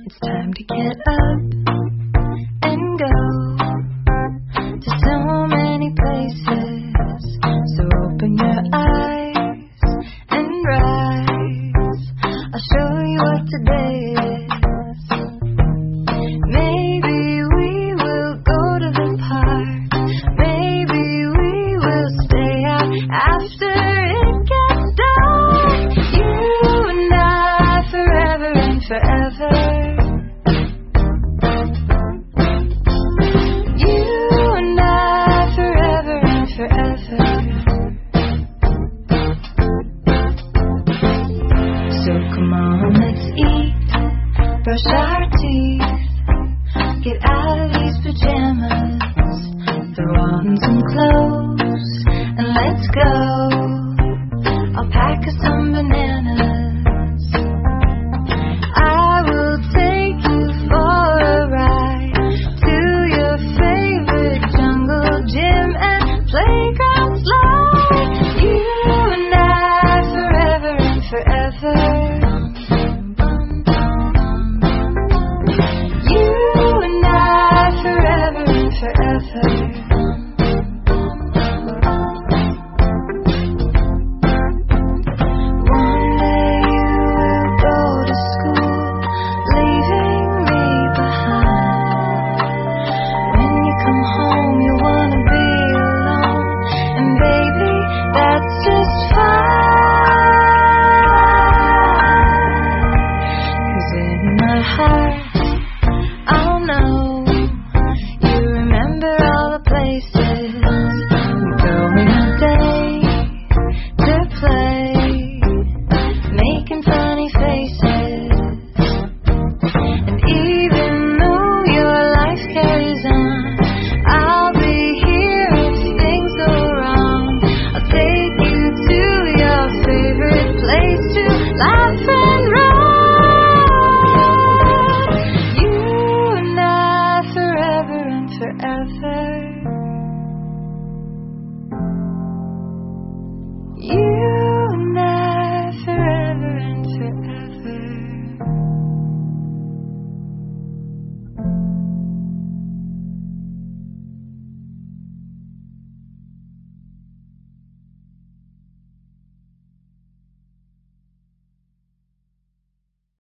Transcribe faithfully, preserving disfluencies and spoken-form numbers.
It's time to get up and go to so many places. So open your eyes and rise. I'll show you what today is. Maybe we will go to the park. Maybe we will stay out after it gets dark. You and I forever and forever. Brush our teeth, get out of these pajamas, throw on some clothes, and let's go. I'll pack us some bananas. I will take you for a ride to your favorite jungle gym and playground slide. You and I forever and forever. I'll know you remember all the places we go in a day to play, making funny faces. And even though your life carries on, I'll be here if things go wrong. I'll take you to your favorite place to laugh and run. Forever.